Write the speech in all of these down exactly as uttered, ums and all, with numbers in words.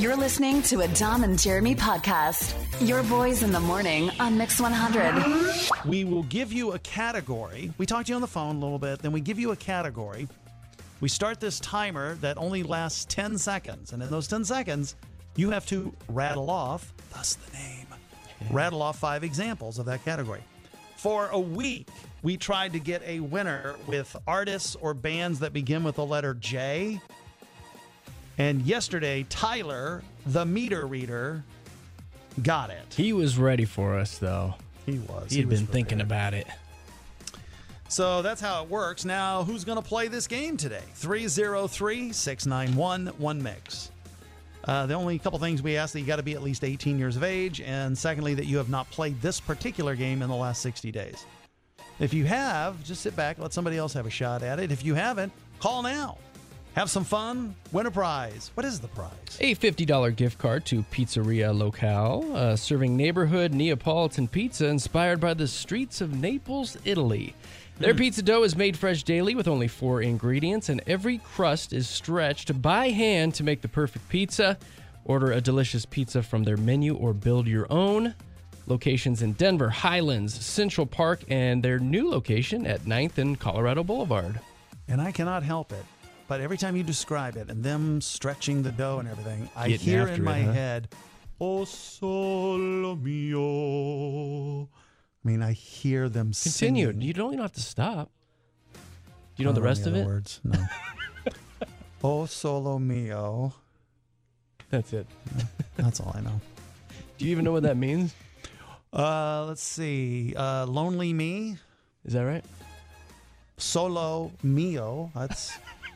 You're listening to a Dom and Jeremy podcast. Your boys in the morning on Mix one hundred. We will give you a category. We talked to you on the phone a little bit. Then we give you a category. We start this timer that only lasts ten seconds. And in those ten seconds, you have to rattle off, thus the name, rattle off five examples of that category. For a week, we tried to get a winner with artists or bands that begin with the letter J. And yesterday, Tyler, the meter reader, got it. He was ready for us, though. He was. He had he was been prepared. thinking about it. So that's how it works. Now, who's going to play this game today? three oh three, six nine one, one mix. Uh, the only couple things we ask that you got to be at least eighteen years of age, and secondly, that you have not played this particular game in the last sixty days. If you have, just sit back, let somebody else have a shot at it. If you haven't, call now. Have some fun, win a prize. What is the prize? A fifty dollars gift card to Pizzeria Locale, uh, serving neighborhood Neapolitan pizza inspired by the streets of Naples, Italy. Their mm. pizza dough is made fresh daily with only four ingredients, and every crust is stretched by hand to make the perfect pizza. Order a delicious pizza from their menu or build your own. Locations in Denver, Highlands, Central Park, and their new location at ninth and Colorado Boulevard. And I cannot help it. But every time you describe it and them stretching the dough and everything, I Getting hear after in it, my huh? head, "O solo mio." I mean, I hear them Continue. singing. You don't even have to stop. Do you know I the don't rest know of the it? Words. No. "O solo mio." That's it. That's all I know. Do you even know what that means? Uh, let's see. Uh, "Lonely Me." Is that right? "Solo mio." That's.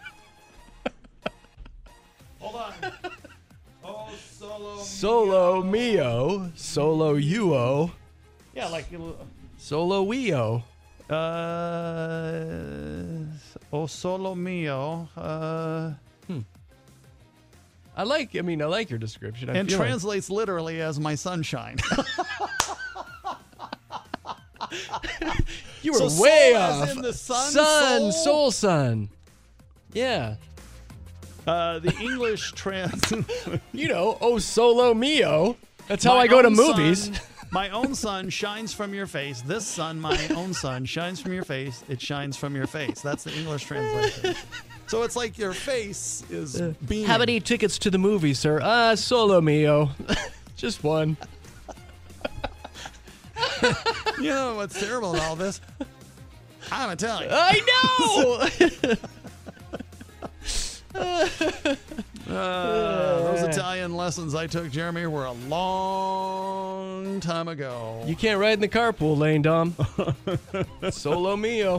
Hold on. Oh, solo. Solo mio, solo uo, Yeah, like. solo wio. Uh, "O solo mio." Uh, I like. I mean, I like your description. I and feel like- translates literally as "my sunshine." you were So way soul as off. in the sun, sun, soul? soul, sun. Yeah. Uh, the English trans. You know, oh solo mio. That's how My I go to own movies. sun- my own sun shines from your face. This sun, my own sun, shines from your face. It shines from your face. That's the English translation. So it's like your face is beaming. How many tickets to the movie, sir? Uh, solo mio. Just one. You know what's terrible about all this? I'm Italian. I know. Uh, those Italian lessons I took, Jeremy, were a long time ago. You can't ride in the carpool lane, Dom. Solo mio.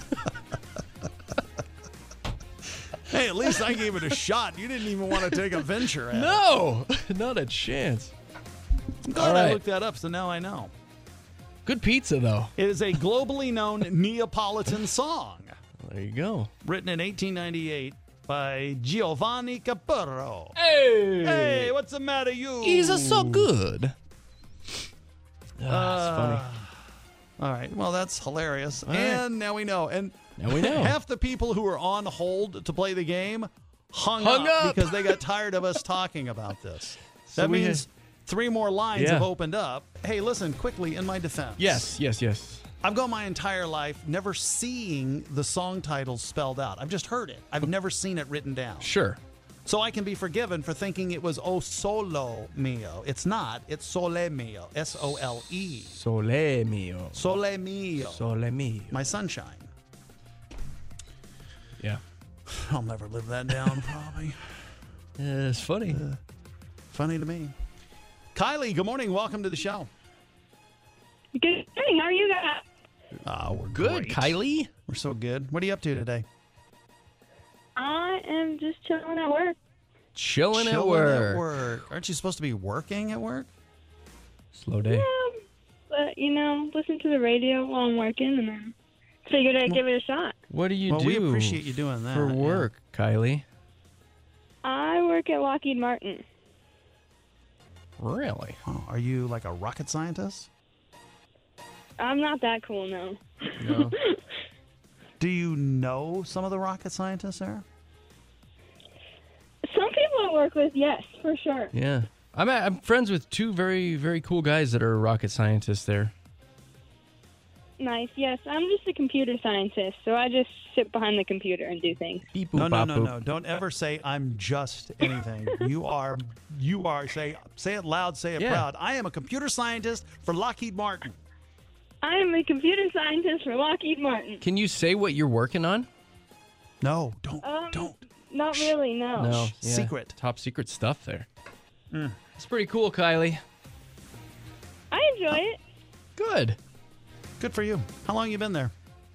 Hey, at least I gave it a shot. You didn't even want to take a venture at it. No, not a chance. I'm glad All I right. looked that up, so now I know. Good pizza, though. It is a globally known Neapolitan song, There you go. written in eighteen ninety-eight by Giovanni Capurro. Hey, Hey, what's the matter, you? he's a so good. Ah, Uh, that's funny. All right, well, that's hilarious. right. And now we know. And Now we know. half the people who were on hold to play the game hung, Hung up, up. because they got tired of us talking about this. So That we means had- three more lines Yeah. have opened up. Hey, listen, quickly, in my defense. Yes, yes, yes. I've gone my entire life never seeing the song titles spelled out. I've just heard it. I've never seen it written down. Sure. So I can be forgiven for thinking it was O Solo Mio. It's not. It's Sole Mio. S O L E. Sole mio. Sole Mio. Sole mio. My sunshine. Yeah. I'll never live that down, probably. Yeah, it's funny. Funny to me. Kylie, good morning. Welcome to the show. Good morning. How are you guys? Oh, we're Good, great. Kylie. We're so good. What are you up to today? I am just chilling at work. Chilling, at Chilling work. at work. Aren't you supposed to be working at work? Slow day. Yeah, but you know, listen to the radio while I'm working, and then figured I'd give it a shot. What do you Well, do? we appreciate you doing that. for yeah. work, Kylie. I work at Lockheed Martin. Really? Oh, are you like a rocket scientist? I'm not that cool, no. No. Do you know some of the rocket scientists there? Some people network with, yes, for sure. Yeah. I'm I'm friends with two very, very cool guys that are rocket scientists there. Nice. Yes, I'm just a computer scientist, so I just sit behind the computer and do things. Beep, boop, No, no, bop, no, boop. no. Don't ever say I'm just anything. You are, you are, say say it loud, say it Yeah. proud. I am a computer scientist for Lockheed Martin. I am a computer scientist for Lockheed Martin. Can you say what you're working on? No, don't, Um, don't. Not really, no. No. Shh, Yeah. secret. Top secret stuff there. Mm. It's pretty cool, Kylie. I enjoy it. Good. Good for you. How long you been there?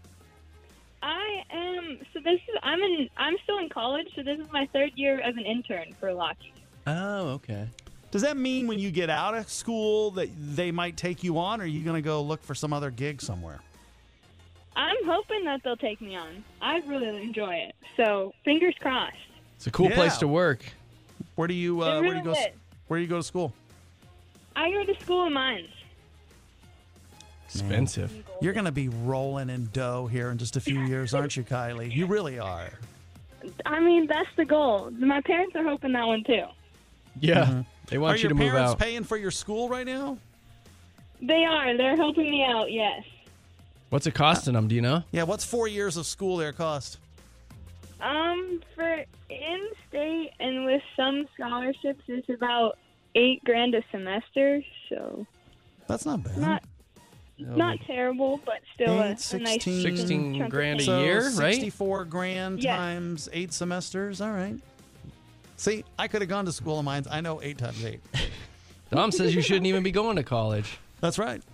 I am, so this is, I'm in, I'm still in college, so this is my third year as an intern for Lockheed. Oh, okay. Does that mean when you get out of school that they might take you on, or are you going to go look for some other gig somewhere? I'm hoping that they'll take me on. I really enjoy it, so fingers crossed. It's a cool Yeah. place to work. Where do you, It uh, where do really you go? is. Where do you go to school? I go to school in mines. Expensive. You're going to be rolling in dough here in just a few years, aren't you, Kylie? You really are. I mean, that's the goal. My parents are hoping that one too. Yeah. They want Are you your to move parents out. paying for your school right now? They are. They're helping me out, yes. What's it costing them? Do you know? Yeah, what's four years of school there cost? Um, for in-state and with some scholarships, it's about eight grand a semester, so That's not bad. not not terrible, but still a, Eight, a nice sixteen. sixteen chunk of grand a change. so year, right? sixty-four grand Yes. times eight semesters. All right. See, I could have gone to school of mines. I know eight times eight. Dom says you shouldn't even be going to college. That's right.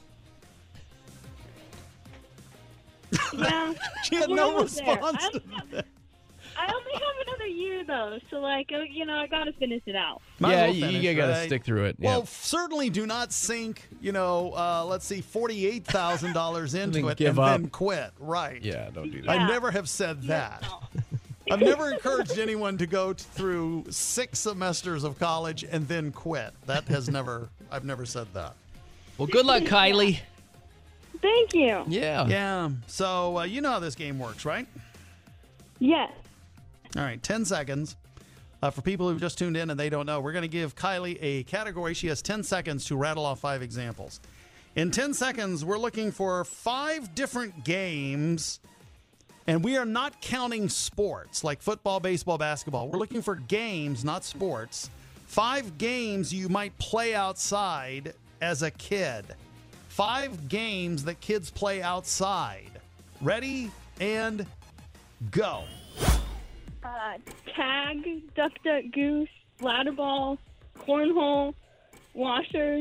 Yeah, She had we're no almost there. response I to only have- that. I only have another year though, so like, uh, you know, I gotta finish it out. Might as yeah, well you, finish, you got to right? stick through it. Well, yeah. f- certainly do not sink, you know, uh, let's see, forty-eight thousand dollars into then it give and up. then quit. Right. Yeah, don't do that. I Yeah. never have said that. No. I've never encouraged anyone to go t- through six semesters of college and then quit. That has never, I've never said that. Well, good luck, Kylie. Thank you. Yeah. Yeah. So uh, you know how this game works, right? Yes. All right, ten seconds. Uh, for people who've just tuned in and they don't know, we're going to give Kylie a category. She has ten seconds to rattle off five examples. In ten seconds, we're looking for five different games, and we are not counting sports like football, baseball, basketball. We're looking for games, not sports. Five games you might play outside as a kid. Five games that kids play outside. Ready and go. Uh, tag, duck, duck, goose, ladder ball, cornhole, washers.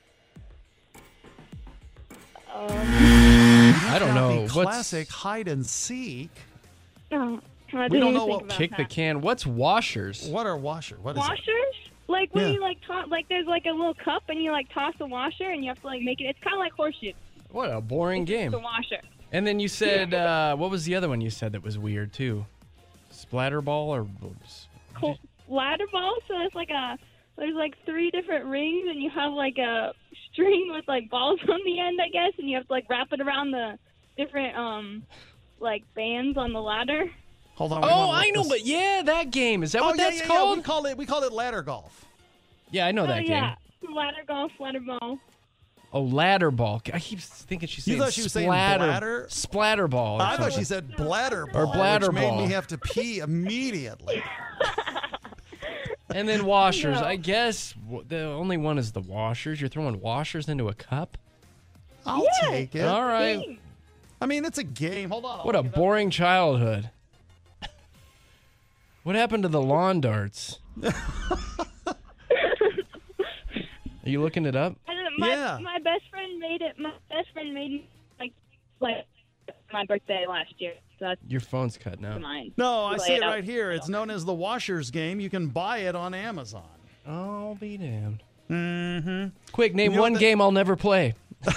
Um, I don't Gotta know. be What's classic hide and seek. oh, I We didn't don't even know think what about kick the that. can? What's washers? What are washer? What is it? Washers? Like when Yeah. you like toss, like there's like a little cup and you like toss a washer and you have to like make it. It's kind of like horseshoe. What a boring game. The washer. And then you said, uh, what was the other one you said that was weird too? Splatterball or Cool. Ladder ball. So it's like a there's like three different rings and you have like a string with like balls on the end, I guess, and you have to like wrap it around the different um like bands on the ladder. Hold on. we Oh, wanna I look know, this- but yeah, that game. Is that Oh, what yeah, that's yeah, yeah. called? We call it. We call it ladder golf. Yeah, I know Oh that yeah, game. ladder golf, ladder ball. Oh, ladder ball. I keep thinking she's You saying thought she was saying splatter, bladder? Splatter ball. Or I thought something. she said bladder ball, Or bladder which made ball. me have to pee immediately. And then washers. No. I guess w- the only one is the washers. You're throwing washers into a cup? I'll Yeah. take it. All right. Dang. I mean, it's a game. Hold on. I'll What a look it up. boring childhood. What happened to the lawn darts? Are you looking it up? I don't know, my, Yeah. my best friend made it. My best friend made me like like my birthday last year. So that's Your phone's cut now. mine. No, I Lay see it out. right here. It's known as the washers game. You can buy it on Amazon. I'll be damned. Mm-hmm. Quick, name You know one what the- game I'll never play.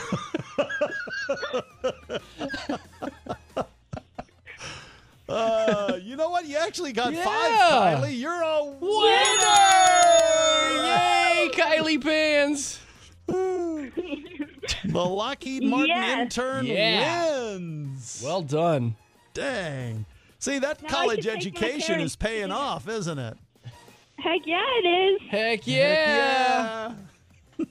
Uh, you know what? You actually got Yeah. five, Kylie. You're a Winner! Yay, Kylie Pans! The Lockheed Martin Yes. intern Yeah. wins. Well done. Dang. See, that Now I college can take my education is parents paying to- off, isn't it? Heck yeah, it is. Heck yeah! Yeah.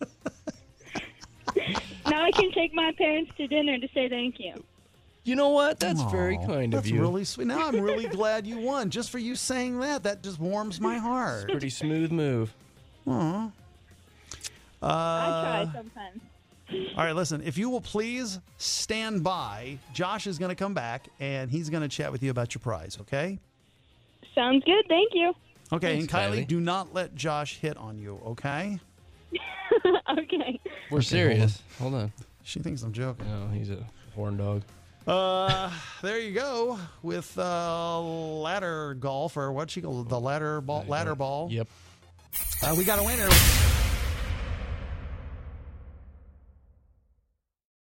Now I can take my parents to dinner to say thank you. You know what? That's very Aw, kind of that's you. That's really sweet. Now I'm really glad you won. Just for you saying that, that just warms my heart. Pretty smooth move. Aw. Uh, I try sometimes. All right, listen. If you will please stand by, Josh is going to come back and he's going to chat with you about your prize. Okay? Sounds good. Thank you. Okay. Thanks, and Kylie, Kylie. do not let Josh hit on you. Okay? Okay. We're serious. Hold on. She thinks I'm joking. No, he's a horn dog. Uh, there you go with uh, ladder golf or what she call the ladder ball. Ladder ball. Yep. Uh, we got a winner.